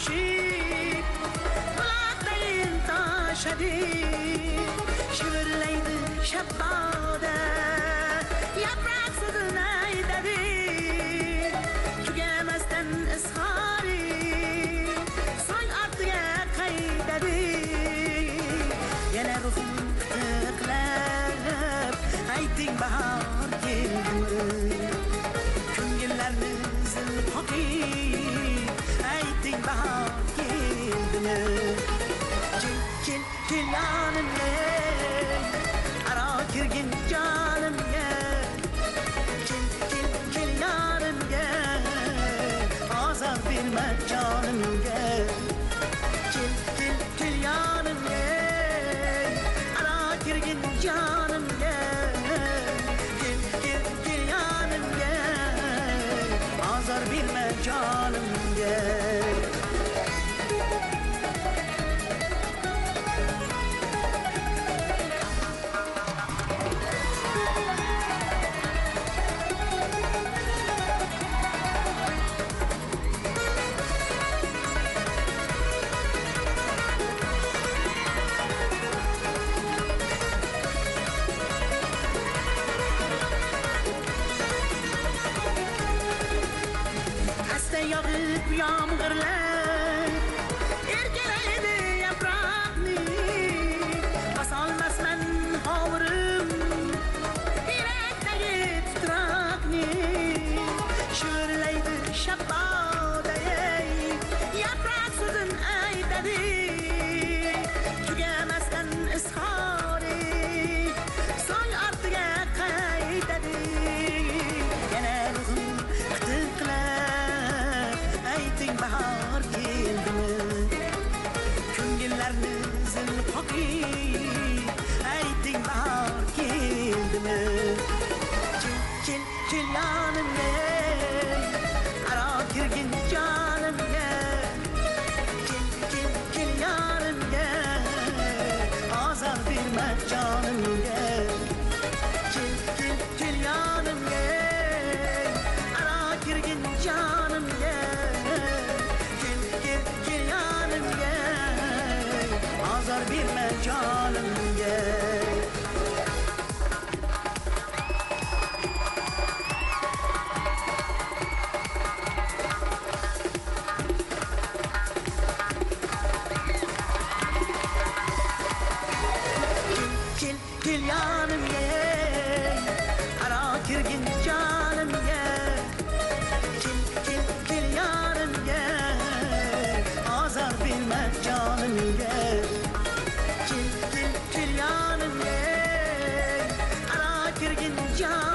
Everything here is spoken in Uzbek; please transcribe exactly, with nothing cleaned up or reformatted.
aşık Kulaklayın taşadik Şivirleydi şebbade Yapraksızın aydadik Tügemezden ısharı Soy artıya kaydadik Yine ruhum tıklep Ayting bahar geldi Küngüllerimizin hakik Ayting bahar geldi Çil çil çil yanım gel Ara kirgin canım gel Çil çil çil yanım gel Azar verme canım gel Çil çil çil yanım gel Ara kirgin canım gel Çil çil çil yanım gel Azar verme canım gel Yağıp yağmurlar erkeledi yaprağını Basalmaz men havurum yürekteki titrakni Şivirleydi şebbadeye Yapraksızın aydadı Tügemezden ısharı Soy artıya kaydadı Yine ruhum kıtıklar Ayting bahar keldimi Küngüllarimizin hakik Ayting bahar keldimi Çil çil çil yanım gel Ara kirgin canım gel Çil çil çil yanım gel Azar verme canım gel Çil çil çil yanım gel Ara kirgin canım gel Azar verme canım gel Kil kil yanım gel Ara kirgin canım gel Kil kil kil yanım gel Azar verme canım gel Kil kil kil yanım gel Ara kirgin canım